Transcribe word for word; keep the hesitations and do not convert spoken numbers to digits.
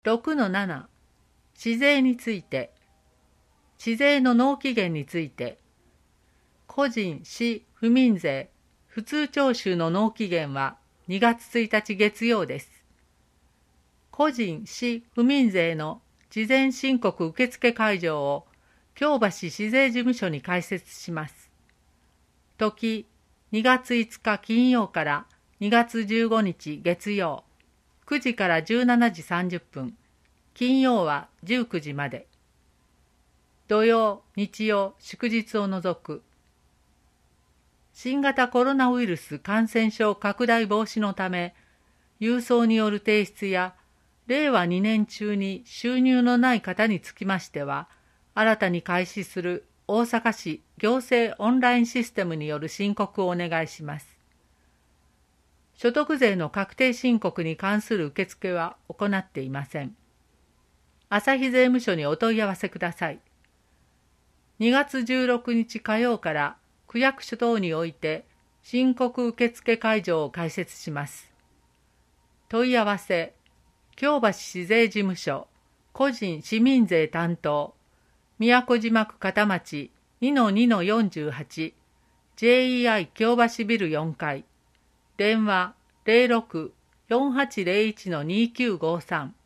ろくのなな、市税について。市税の納期限について。個人、市、府民税、普通徴収の納期限はにがつついたち月曜です。個人、市、府民税の事前申告受付会場を京橋市税事務所に開設します。時、にがついつか金曜からにがつじゅうごにち月曜、くじからじゅうしちじさんじゅっぷん、金曜はじゅうくじまで。土曜、日曜、祝日を除く。新型コロナウイルス感染症拡大防止のため、郵送による提出や、れいわにねん中に収入のない方につきましては、新たに開始する大阪市行政オンラインシステムによる申告をお願いします。所得税の確定申告に関する受付は行っていません。朝日税務署にお問い合わせください。にがつじゅうろくにち火曜から区役所等において申告受付会場を開設します。問い合わせ、京橋市税事務所、個人市民税担当、宮古島区片町 にのにのよんじゅうはち、ジェイイーアイ 京橋ビルよんかい、電話 ゼロろく よんはちゼロいち にきゅうごさん